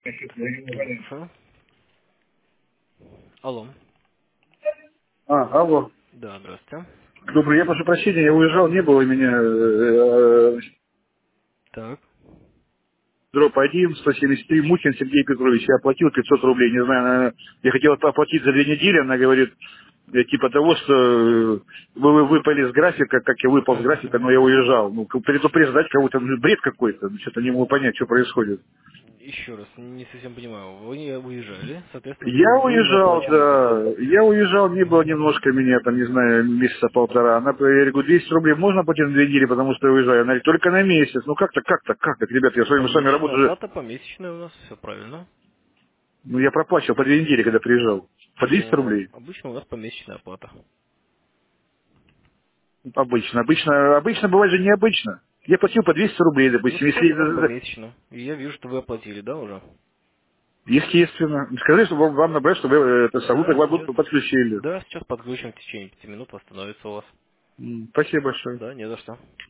Хорошо. Алло. Алло. Да, здравствуйте. Добрый, я прошу прощения, я уезжал, не было меня. Так. Дроп 1, 173, Мухин Сергей Петрович. Я оплатил 500 рублей, не знаю, наверное, я хотел оплатить за 2 недели, она говорит, типа того, что вы выпали с графика, как я выпал с графика, но я уезжал. Ну, предупреждать кого-то, ну, бред какой-то, что-то не могу понять, что происходит. Еще раз, не совсем понимаю. Вы не уезжали, соответственно, Я были вы уезжал, оплачены деньги. да. Я уезжал, не было немножко меня, там, не знаю, месяца полтора. Она, я говорю, 200 рублей можно платить на 2 недели, потому что я уезжаю? Она говорит, только на месяц. Ну как-то, как-то, как-то, ребят, я с вами Помесячная работаю уже. оплата, помесячная у нас, все правильно. Ну я проплачивал по 2 недели, когда приезжал. По 200 Но рублей. обычно у нас помесячная оплата. Обычно. Обычно бывает же необычно. Я платил по 200 рублей, Ну, допустим, сейчас у нас если... помесячно. И я вижу, что вы оплатили, да, уже? Естественно. Скажи, что вам набрать, чтобы это Да, вы сейчас. подключили. Да, сейчас подключим в течение 5 минут, восстановится у вас. Спасибо большое. Да, не за что.